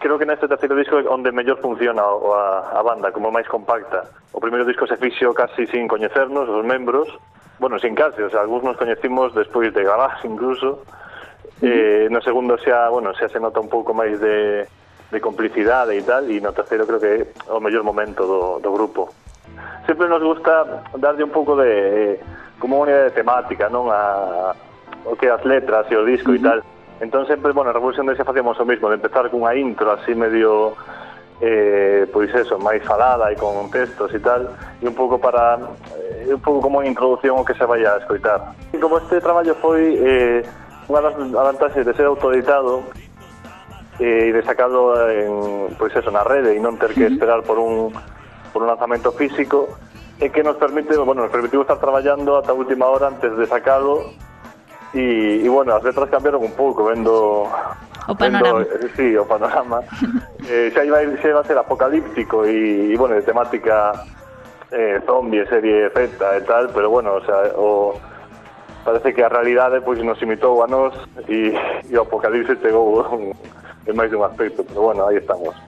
creo que neste terceiro disco é onde mellor funciona a banda, como máis compacta. O primeiro disco se fixo casi sin coñecernos, os membros, bueno, sin casi, o sea, algúns nos coñecimos despois de gravar incluso. No segundo xa se nota un pouco máis de complicidade e tal, e no terceiro creo que é o mellor momento do grupo. Sempre nos gusta darlle un pouco de como unha unidade temática, non, o que as letras e o disco e tal. Entón sempre, Revolución de xa facíamos o mismo, de empezar cunha intro así medio pois eso, máis falada e con textos e tal, e un pouco para un pouco como unha introducción ao que se vai a escoitar. E como este traballo foi unha das vantaxes de ser autoeditado e de sacalo na rede e non ter que esperar por un lanzamento físico, é que nos permitiu estar traballando ata a última hora antes de sacalo. E as letras cambiaron un pouco vendo o panorama. Sí, o panorama. Xa iba a ser apocalíptico e de temática zombie, serie Z e tal, pero parece que a realidade nos imitou a nós e o apocalipse chegou en máis de un aspecto, pero aí estamos.